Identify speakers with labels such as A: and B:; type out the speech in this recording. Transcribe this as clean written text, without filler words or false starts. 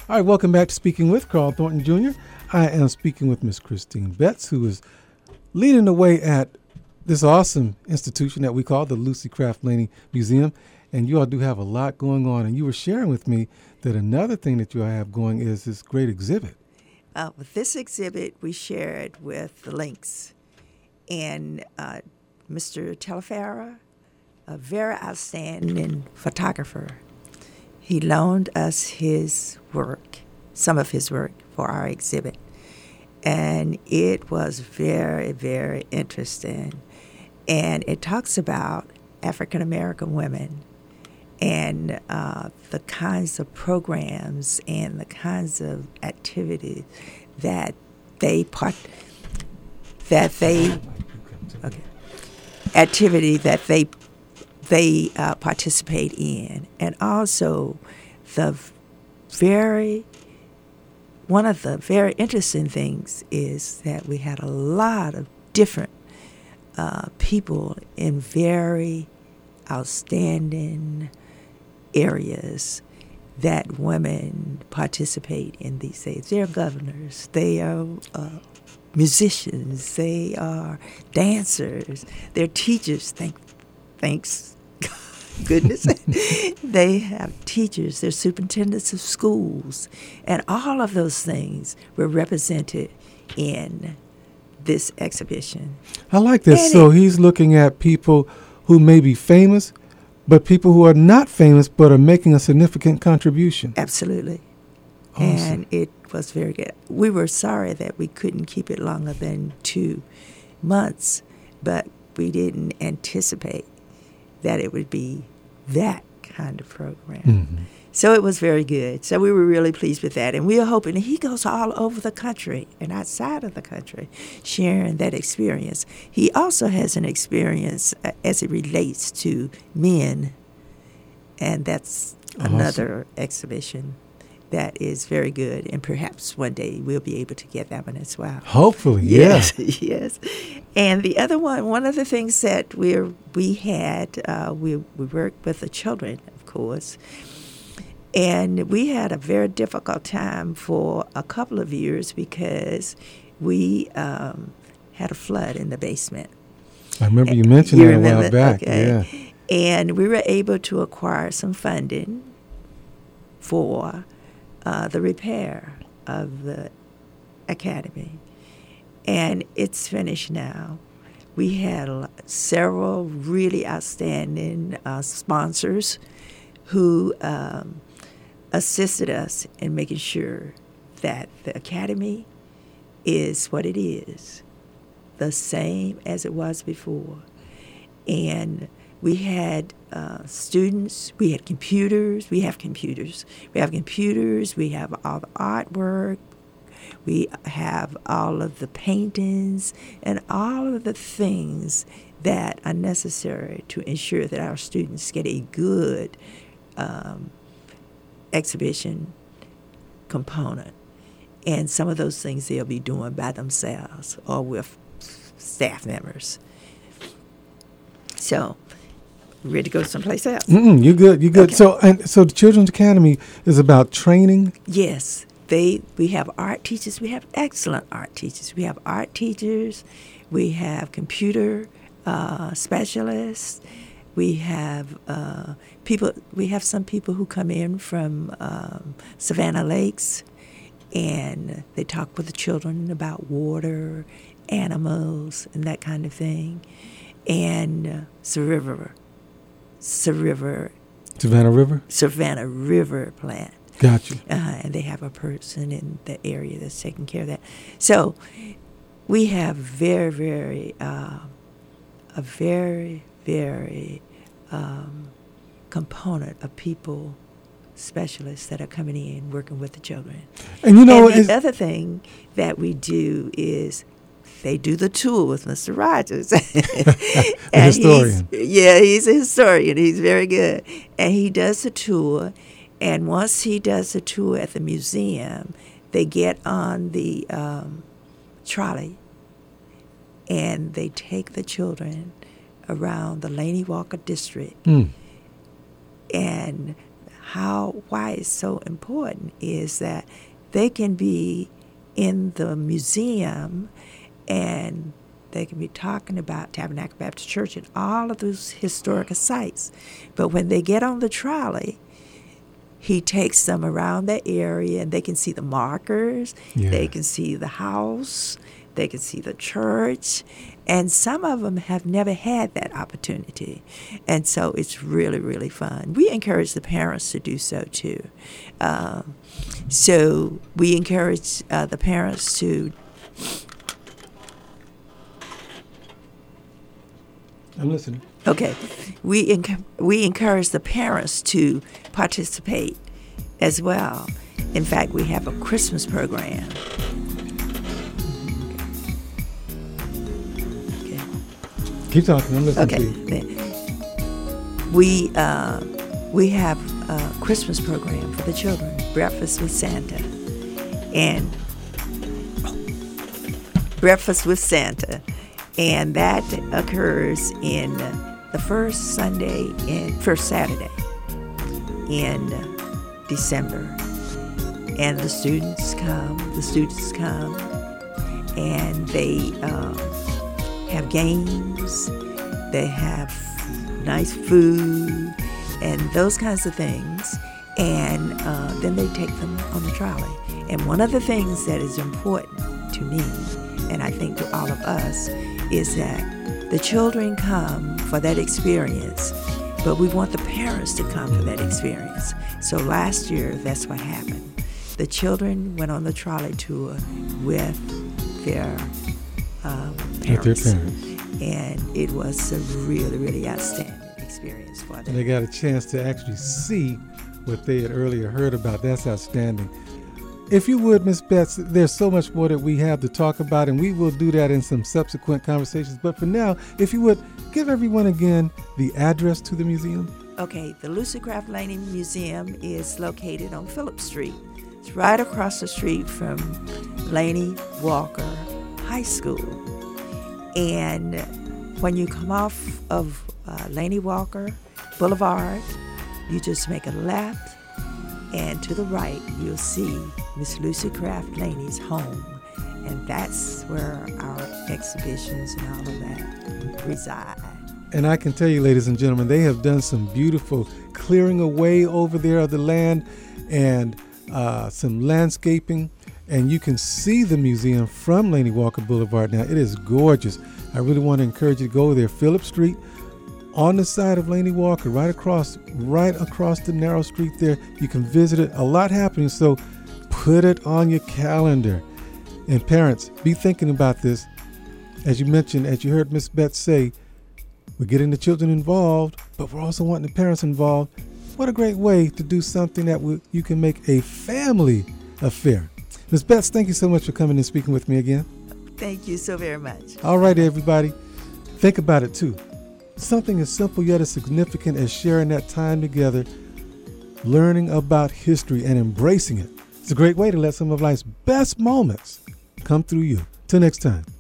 A: All right, welcome back to Speaking with Carl Thornton Jr. I am speaking with Miss Christine Betts, who is leading the way at this awesome institution that we call the Lucy Craft Laney Museum. And you all do have a lot going on. And you were sharing with me that another thing that you all have going is this great exhibit.
B: With this exhibit, we shared with the Links. And Mr. Telefera, a very outstanding photographer, he loaned us his work, some of his work, for our exhibit. And it was very, very interesting. And it talks about African American women and the kinds of programs and the kinds of activities that they participate in, and also one of the very interesting things is that we had a lot of different people in very outstanding areas that women participate in these days. They're governors, they are musicians, they are dancers, they're teachers, thanks goodness. They have teachers, they're superintendents of schools, and all of those things were represented in this exhibition.
A: I like this. And so he's looking at people who may be famous, but people who are not famous but are making a significant contribution.
B: Absolutely. Awesome. And it was very good. We were sorry that we couldn't keep it longer than 2 months, but we didn't anticipate that it would be that kind of program. Mm-hmm. So it was very good. So we were really pleased with that. And we are hoping that he goes all over the country and outside of the country sharing that experience. He also has an experience as it relates to men, and that's another exhibition that is very good. And perhaps one day we'll be able to get that one as well.
A: Hopefully,
B: yes. Yes. And the other one of the things that we worked with the children, of course. And we had a very difficult time for a couple of years because we had a flood in the basement.
A: I remember you mentioned that a while back. Okay. Yeah.
B: And we were able to acquire some funding for the repair of the academy. And it's finished now. We had several really outstanding sponsors who assisted us in making sure that the academy is what it is, the same as it was before. And we had students, we had computers, we have computers, we have all the artwork, we have all of the paintings and all of the things that are necessary to ensure that our students get a good exhibition component. And some of those things they'll be doing by themselves or with staff members. So, ready to go someplace else?
A: You're good. Okay. So the Children's Academy is about training?
B: Yes. We have art teachers. We have excellent art teachers. We have art teachers. We have computer specialists. We have people. We have some people who come in from Savannah Lakes, and they talk with the children about water, animals, and that kind of thing. And Savannah River plant.
A: Gotcha.
B: And they have a person in the area that's taking care of that. So we have a very component of people, specialists that are coming in working with the children.
A: And
B: the other thing that we do is they do the tour with Mr. Rogers.
A: And historian.
B: He's a historian. He's very good. And he does the tour. And once he does the tour at the museum, they get on the trolley and they take the children around the Laney Walker district and why it's so important is that they can be in the museum and they can be talking about Tabernacle Baptist Church and all of those historical sites. But when they get on the trolley, he takes them around the area and they can see the markers, they can see the house, they can see the church, and some of them have never had that opportunity. And so it's really, really fun. We encourage the parents to do so too. So we encourage the parents to...
A: I'm listening.
B: Okay. We encourage the parents to participate as well. In fact, we have a Christmas program. Okay.
A: Keep talking. I'm listening to you.
B: We have a Christmas program for the children, Breakfast with Santa. And that occurs in the first Saturday in December. And the students come, and they have games, they have nice food, and those kinds of things. And then they take them on the trolley. And one of the things that is important to me, and I think to all of us, is that the children come for that experience, but we want the parents to come for that experience. So last year, that's what happened. The children went on the trolley tour with their parents. And it was a really, really outstanding experience for them.
A: And they got a chance to actually see what they had earlier heard about. That's outstanding. If you would, Ms. Betts, there's so much more that we have to talk about, and we will do that in some subsequent conversations. But for now, if you would, give everyone again the address to the museum.
B: Okay, the Lucy Craft Laney Museum is located on Phillips Street. It's right across the street from Laney Walker High School. And when you come off of Laney Walker Boulevard, you just make a left, and to the right, you'll see Miss Lucy Craft Laney's home. And that's where our exhibitions and all of that reside.
A: And I can tell you, ladies and gentlemen, they have done some beautiful clearing away over there of the land and some landscaping. And you can see the museum from Laney Walker Boulevard now. It is gorgeous. I really want to encourage you to go there. Phillips Street, on the side of Laney Walker, right across the narrow street there. You can visit it. A lot happening, so put it on your calendar. And parents, be thinking about this. As you mentioned, as you heard Miss Betts say, we're getting the children involved, but we're also wanting the parents involved. What a great way to do something that you can make a family affair. Ms. Betts, thank you so much for coming and speaking with me again.
B: Thank you so very much.
A: All right, everybody. Think about it, too. Something as simple yet as significant as sharing that time together, learning about history and embracing it. It's a great way to let some of life's best moments come through you. Till next time.